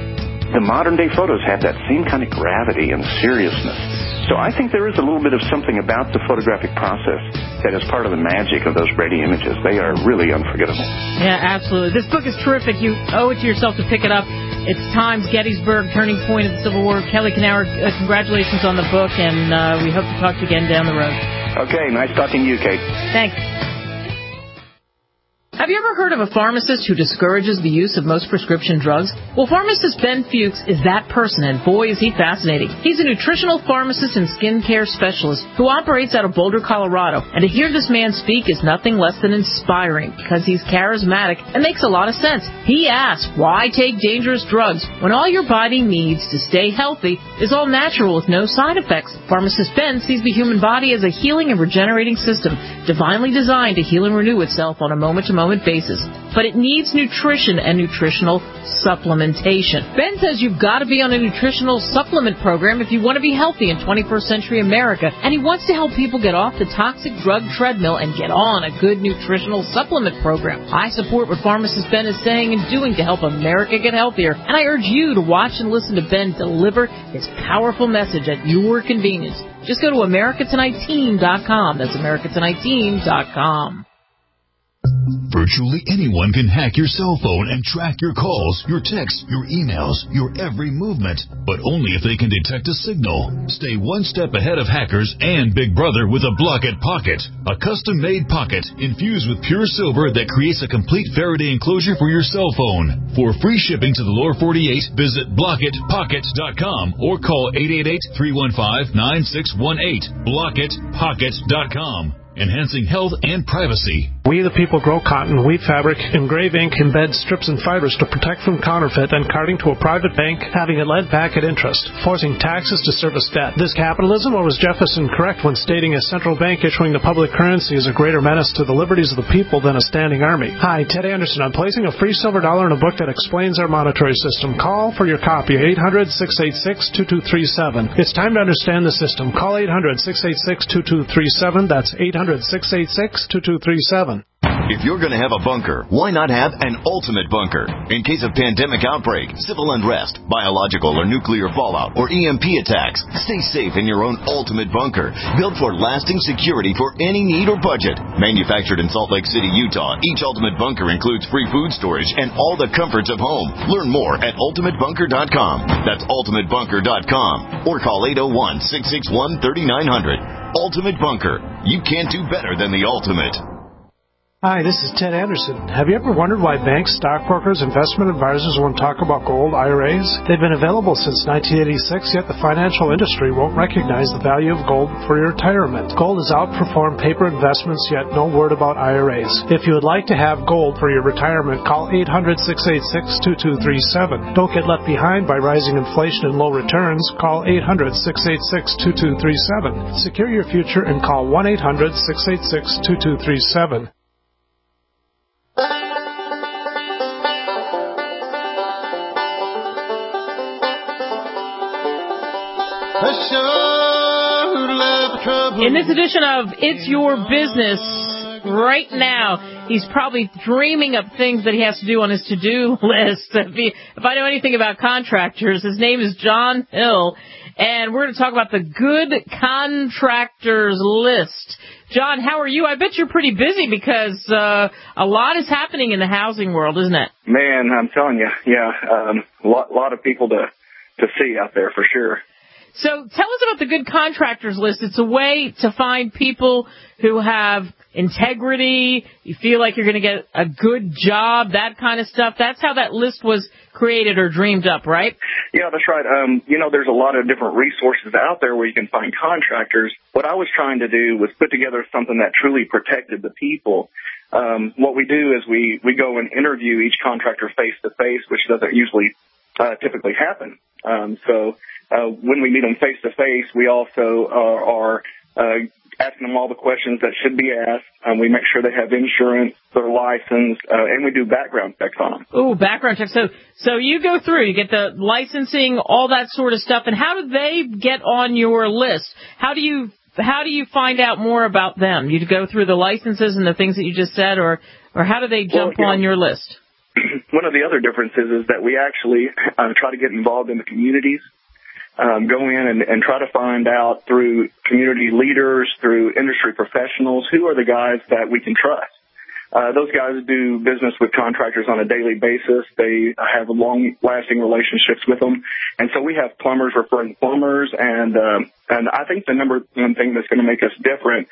the modern-day photos have that same kind of gravity and seriousness. So I think there is a little bit of something about the photographic process that is part of the magic of those Brady images. They are really unforgettable. Yeah, absolutely. This book is terrific. You owe it to yourself to pick it up. It's Times, Gettysburg, Turning Point of the Civil War. Kelly Knauer, uh, congratulations on the book, and uh, we hope to talk to you again down the road. Okay, nice talking to you, Kate. Thanks. Have you ever heard of a pharmacist who discourages the use of most prescription drugs? Well, pharmacist Ben Fuchs is that person, and boy, is he fascinating. He's a nutritional pharmacist and skincare specialist who operates out of Boulder, Colorado. And to hear this man speak is nothing less than inspiring because he's charismatic and makes a lot of sense. He asks, why take dangerous drugs when all your body needs to stay healthy is all natural with no side effects? Pharmacist Ben sees the human body as a healing and regenerating system, divinely designed to heal and renew itself on a moment-to-moment basis. But it needs nutrition and nutritional supplementation. Ben says you've got to be on a nutritional supplement program if you want to be healthy in twenty-first century America, and he wants to help people get off the toxic drug treadmill and get on a good nutritional supplement program. I support what pharmacist Ben is saying and doing to help America get healthier, and I urge you to watch and listen to Ben deliver his powerful message at your convenience. Just go to America Tonight Team dot com. That's America Tonight Team dot com. Virtually anyone can hack your cell phone and track your calls, your texts, your emails, your every movement, but only if they can detect a signal. Stay one step ahead of hackers and Big Brother with a Blockit Pocket, a custom-made pocket infused with pure silver that creates a complete Faraday enclosure for your cell phone. For free shipping to the lower forty-eight, visit Blockit Pocket dot com or call eight eight eight, three one five, nine six one eight. Blockit Pocket dot com. Enhancing health and privacy. We the people grow cotton, weave fabric, engrave ink, embed strips and fibers to protect from counterfeit and carting to a private bank, having it lent back at interest, forcing taxes to service debt. This capitalism, or was Jefferson correct when stating a central bank issuing the public currency is a greater menace to the liberties of the people than a standing army? Hi, Ted Anderson. I'm placing a free silver dollar in a book that explains our monetary system. Call for your copy, eight hundred, six eight six, two two three seven. It's time to understand the system. Call eight hundred, six eight six, two two three seven. That's eight hundred, six eight six, two two three seven. If you're going to have a bunker, why not have an ultimate bunker? In case of pandemic outbreak, civil unrest, biological or nuclear fallout, or E M P attacks, stay safe in your own ultimate bunker, built for lasting security for any need or budget. Manufactured in Salt Lake City, Utah, each ultimate bunker includes free food storage and all the comforts of home. Learn more at ultimate bunker dot com. That's ultimate bunker dot com. Or call eight oh one, six six one, three nine zero zero. Ultimate Bunker. You can't do better than the ultimate. Hi, this is Ted Anderson. Have you ever wondered why banks, stockbrokers, investment advisors won't talk about gold I R As? They've been available since nineteen eighty-six, yet the financial industry won't recognize the value of gold for your retirement. Gold has outperformed paper investments, yet no word about I R As. If you would like to have gold for your retirement, call eight hundred, six eight six, two two three seven. Don't get left behind by rising inflation and low returns. Call eight hundred, six eight six, two two three seven. Secure your future and call one eight hundred, six eight six, two two three seven. In this edition of It's Your Business, right now, he's probably dreaming up things that he has to do on his to-do list. If, he, if I know anything about contractors, his name is John Hill, and we're going to talk about the Good Contractors List. John, how are you? I bet you're pretty busy because uh, a lot is happening in the housing world, isn't it? Man, I'm telling you, yeah, um, a lot, lot of people to, to see out there for sure. So tell us about the Good Contractors List. It's a way to find people who have integrity, you feel like you're going to get a good job, that kind of stuff. That's how that list was created or dreamed up, right? Yeah, that's right. Um, you know, there's a lot of different resources out there where you can find contractors. What I was trying to do was put together something that truly protected the people. Um, what we do is we, we go and interview each contractor face-to-face, which doesn't usually uh, typically happen. Um, so Uh, when we meet them face-to-face, we also uh, are uh, asking them all the questions that should be asked. Um, we make sure they have insurance, they're licensed, uh, and we do background checks on them. Ooh, background checks. So, so you go through, you get the licensing, all that sort of stuff, and how do they get on your list? How do you how do you find out more about them? You go through the licenses and the things that you just said, or or how do they jump well, you on know, your list? One of the other differences is that we actually uh, try to get involved in the communities. Um, go in and, and try to find out through community leaders, through industry professionals, who are the guys that we can trust. Uh, those guys do business with contractors on a daily basis. They have long-lasting relationships with them. And so we have plumbers referring plumbers. And, um, and I think the number one thing that's going to make us different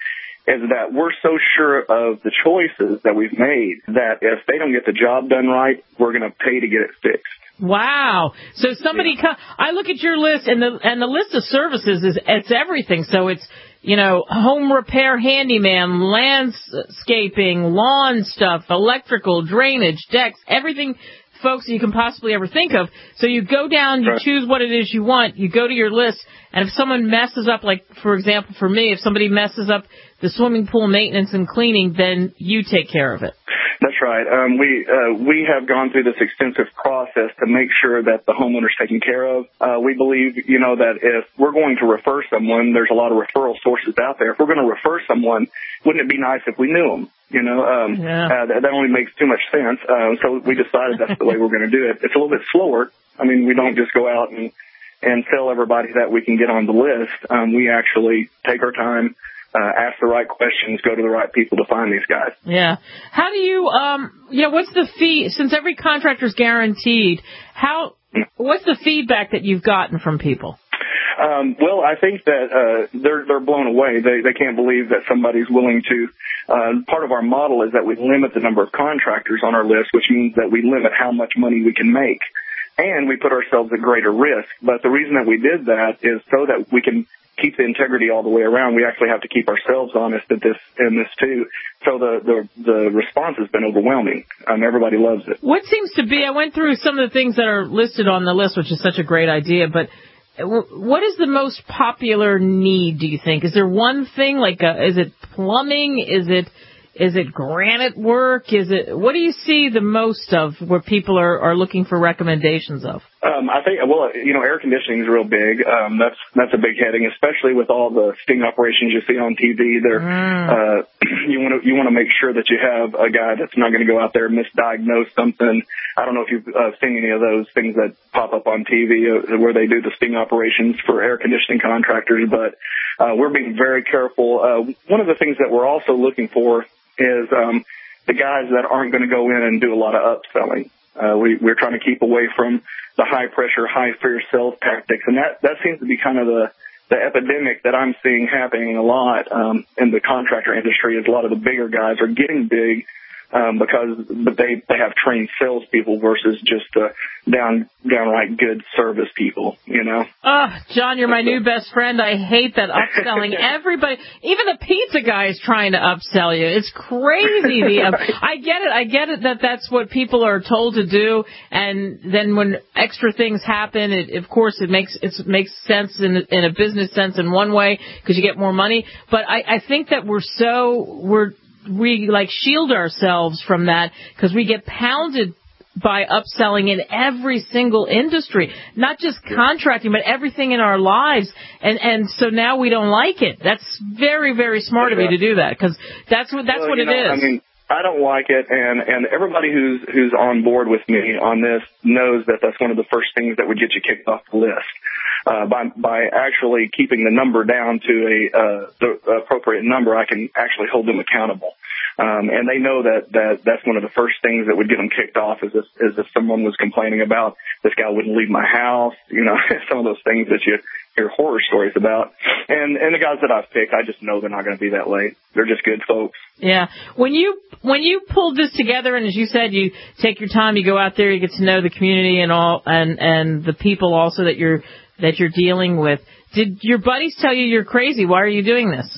is that we're so sure of the choices that we've made that if they don't get the job done right, we're going to pay to get it fixed. Wow. So somebody, yeah. co- I look at your list, and the and the list of services is it's everything. So it's, you know, home repair, handyman, landscaping, lawn stuff, electrical, drainage, decks, everything, folks, you can possibly ever think of. So you go down, you right. choose what it is you want, you go to your list, and if someone messes up, like, for example, for me, if somebody messes up the swimming pool maintenance and cleaning, then you take care of it. That's right. Um, we uh, we have gone through this extensive process to make sure that the homeowner's taken care of. Uh, we believe, you know, that if we're going to refer someone, there's a lot of referral sources out there. If we're going to refer someone, wouldn't it be nice if we knew them? You know, um, yeah. uh, that, that only makes too much sense. Uh, so we decided that's the way we're going to do it. It's a little bit slower. I mean, we don't just go out and, and tell everybody that we can get on the list. Um, we actually take our time. Uh, ask the right questions, go to the right people to find these guys. Yeah. How do you, um, you know, what's the fee, since every contractor's guaranteed, how, what's the feedback that you've gotten from people? Um, well, I think that uh, they're they're blown away. They they can't believe that somebody's willing to. Uh, part of our model is that we limit the number of contractors on our list, which means that we limit how much money we can make, and we put ourselves at greater risk. But the reason that we did that is so that we can keep the integrity all the way around. We actually have to keep ourselves honest at this in this too. So the the, the response has been overwhelming. Um, everybody loves it. What seems to be, I went through some of the things that are listed on the list, which is such a great idea, but what is the most popular need, do you think? Is there one thing, like, a, is it plumbing? Is it Is it granite work? Is it, what do you see the most of where people are, are looking for recommendations of? Um, I think, well, you know, air conditioning is real big. Um, that's, that's a big heading, especially with all the sting operations you see on T V. There, mm. uh, you want to, you want to make sure that you have a guy that's not going to go out there and misdiagnose something. I don't know if you've uh, seen any of those things that pop up on T V uh, where they do the sting operations for air conditioning contractors, but, uh, we're being very careful. Uh, one of the things that we're also looking for is um, the guys that aren't going to go in and do a lot of upselling. Uh, we, we're trying to keep away from the high-pressure, high-fear sales tactics, and that, that seems to be kind of the, the epidemic that I'm seeing happening a lot um, in the contractor industry. Is a lot of the bigger guys are getting big um, because but they, they have trained salespeople versus just uh, down downright good service people, you know. Oh, John, you're my new best friend. I hate that upselling. Everybody, even the pizza guy is trying to upsell you. It's crazy. The um, I get it. I get it that that's what people are told to do, and then when extra things happen, it, of course, it makes it makes sense in in a business sense in one way because you get more money. But I, I think that we're so we're we like shield ourselves from that because we get pounded by upselling in every single industry, not just contracting, but everything in our lives. And, and so now we don't like it. That's very, very smart yeah. of you to do that because that's what, that's well, what it know, is. I mean, I don't like it. And, and everybody who's, who's on board with me on this knows that that's one of the first things that would get you kicked off the list. Uh, by, by actually keeping the number down to a, uh, the appropriate number, I can actually hold them accountable. Um, and they know that, that that's one of the first things that would get them kicked off is if, is if someone was complaining about this guy wouldn't leave my house, you know, some of those things that you hear horror stories about. And, and the guys that I've picked, I just know they're not going to be that late. They're just good folks. Yeah. When you, when you pulled this together, and as you said, you take your time, you go out there, you get to know the community and all, and, and the people also that you're, that you're dealing with. Did your buddies tell you you're crazy? Why are you doing this?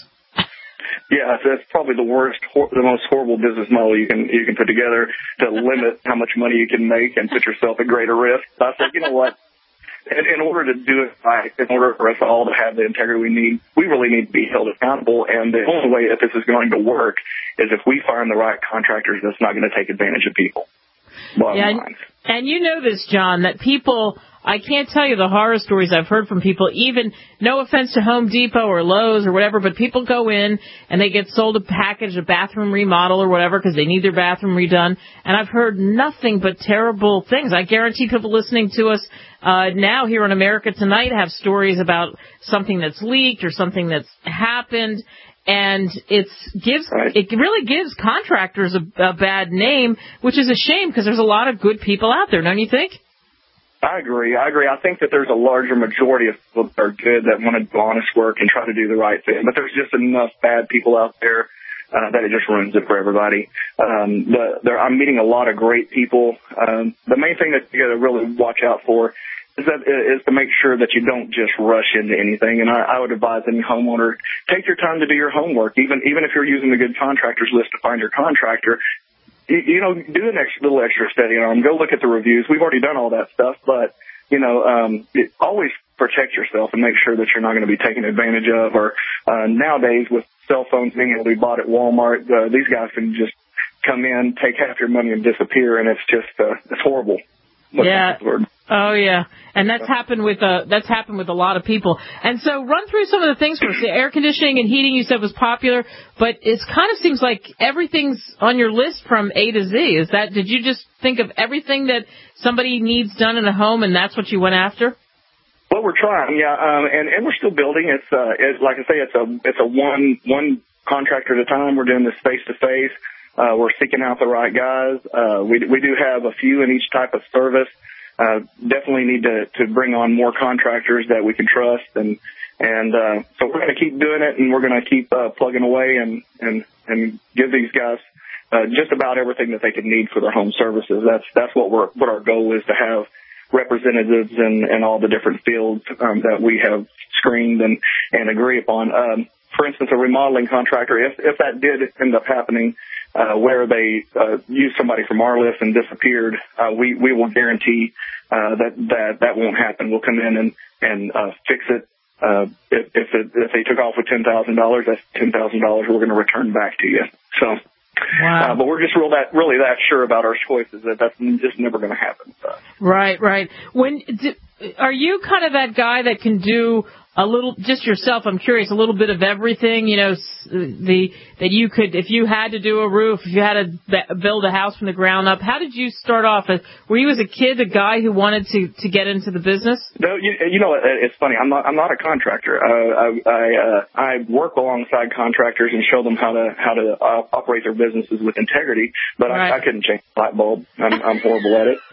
Yeah, that's probably the worst, the most horrible business model you can you can put together to limit how much money you can make and put yourself at greater risk. So I said, you know what? In, in order to do it right, in order for us all to have the integrity we need, we really need to be held accountable. And the only way that this is going to work is if we find the right contractors that's not going to take advantage of people. Bottom yeah, line. And you know this, John, that people, I can't tell you the horror stories I've heard from people, even, no offense to Home Depot or Lowe's or whatever, but people go in and they get sold a package, a bathroom remodel or whatever because they need their bathroom redone, and I've heard nothing but terrible things. I guarantee people listening to us uh, now here on America Tonight have stories about something that's leaked or something that's happened. And it's gives right. it really gives contractors a, a bad name, which is a shame because there's a lot of good people out there, don't you think? I agree. I agree. I think that there's a larger majority of people that are good that want to do honest work and try to do the right thing. But there's just enough bad people out there uh, that it just ruins it for everybody. Um, the, there, I'm meeting a lot of great people. Um, the main thing that you got to really watch out for is that is to make sure that you don't just rush into anything. And I, I would advise any homeowner, take your time to do your homework. Even even if you're using the good contractors list to find your contractor, you, you know, do an extra, little extra study on them. Go look at the reviews. We've already done all that stuff, but you know, um, it, always protect yourself and make sure that you're not going to be taken advantage of. Or uh, nowadays with cell phones being able to be bought at Walmart, uh, these guys can just come in, take half your money, and disappear, and it's just uh, it's horrible. Yeah. Oh yeah, and that's happened with uh that's happened with a lot of people. And so, run through some of the things for us. The air conditioning and heating you said was popular, but it kind of seems like everything's on your list from A to Z. Is that? Did you just think of everything that somebody needs done in a home, and that's what you went after? Well, we're trying, yeah, um, and and we're still building. It's uh, it's like I say, it's a it's a one one contractor at a time. We're doing this face to face. Uh, we're seeking out the right guys. Uh, we we do have a few in each type of service. Uh, definitely need to, to bring on more contractors that we can trust, and and uh, so we're going to keep doing it, and we're going to keep uh, plugging away and and and give these guys uh, just about everything that they could need for their home services. That's that's what we're what our goal is, to have representatives in, in all the different fields um, that we have screened and and agree upon. Um, for instance, a remodeling contractor, if if that did end up happening, Uh, where they uh, used somebody from our list and disappeared, uh, we, we will guarantee uh, that, that that won't happen. We'll come in and, and uh, fix it. Uh, if if, it, if they took off with ten thousand dollars, that's ten thousand dollars we're going to return back to you. So, wow. uh, but we're just real that, really that sure about our choices that that's just never going to happen. So. Right, right. When do, are you kind of that guy that can do a little, just yourself, I'm curious, a little bit of everything, you know, the that you could, if you had to do a roof, if you had to build a house from the ground up, how did you start off? Were you as a kid a guy who wanted to, to get into the business? No, you, you know, it's funny. I'm not I'm not a contractor. Uh, I I, uh, I work alongside contractors and show them how to how to uh, operate their businesses with integrity. But right. I, I couldn't change the light bulb. I'm, I'm horrible at it.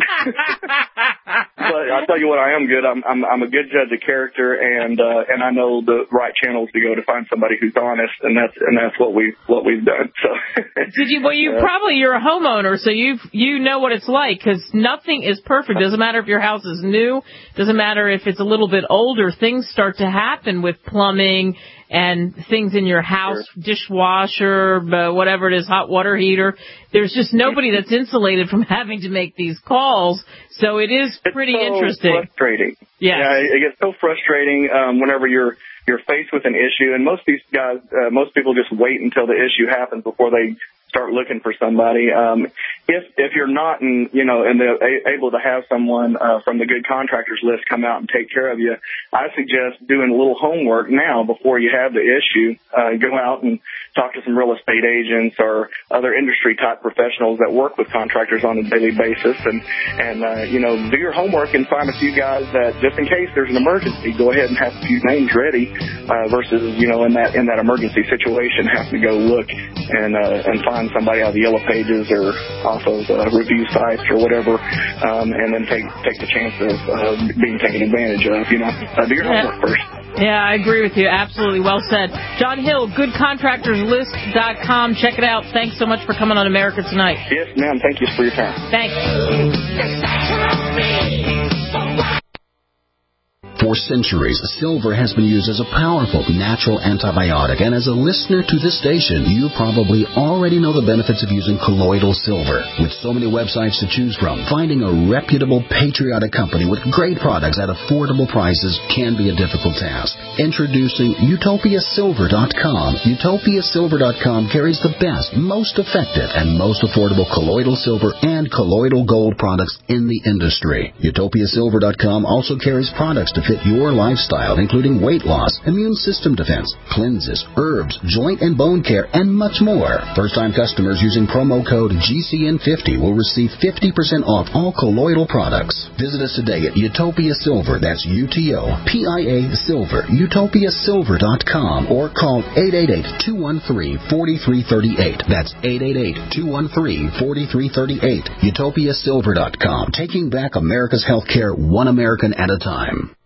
But I'll tell you what, I am good. I'm I'm, I'm a good judge of character, and uh, and I know the right channels to go to find somebody who's honest, and that's and that's what we what we've done. So did you? Well, you uh, probably you're a homeowner, so you you know what it's like, because nothing is perfect. Doesn't matter if your house is new. Doesn't matter if it's a little bit older. Things start to happen with plumbing and things in your house, sure. dishwasher, uh, whatever it is, hot water heater. There's just nobody that's insulated from having to make these calls. So it is pretty it's so interesting. Frustrating. Yes. Yeah, it gets so frustrating um, whenever you're you're faced with an issue, and most of these guys, uh, most people just wait until the issue happens before they start looking for somebody. Um, if if you're not, in, you know, and they're a- able to have someone uh, from the good contractors list come out and take care of you, I suggest doing a little homework now before you have the issue. Uh, go out and talk to some real estate agents or other industry type professionals that work with contractors on a daily basis, and and uh, you know, do your homework and find a few guys that, just in case there's an emergency, go ahead and have a few names ready, uh, versus, you know, in that in that emergency situation, have to go look and uh, and find somebody out of the Yellow Pages or off of uh, review sites or whatever, um, and then take take the chance of uh, being taken advantage of. You know, uh, do your yeah. homework first. Yeah, I agree with you. Absolutely. Well said. John Hill, good contractors list dot com. Check it out. Thanks so much for coming on America Tonight. Yes, ma'am. Thank you for your time. Thanks. For centuries, silver has been used as a powerful natural antibiotic, and as a listener to this station, you probably already know the benefits of using colloidal silver. With so many websites to choose from, finding a reputable, patriotic company with great products at affordable prices can be a difficult task. Introducing Utopia Silver dot com. Utopia Silver dot com carries the best, most effective, and most affordable colloidal silver and colloidal gold products in the industry. Utopia Silver dot com also carries products to fit fit your lifestyle, including weight loss, immune system defense, cleanses, herbs, joint and bone care, and much more. First-time customers using promo code G C N fifty will receive fifty percent off all colloidal products. Visit us today at Utopia Silver, that's U T O P I A Silver, utopia silver dot com, or call eight eight eight, two one three, four three three eight. That's eight eight eight, two one three, four three three eight. utopia silver dot com, taking back America's healthcare one American at a time.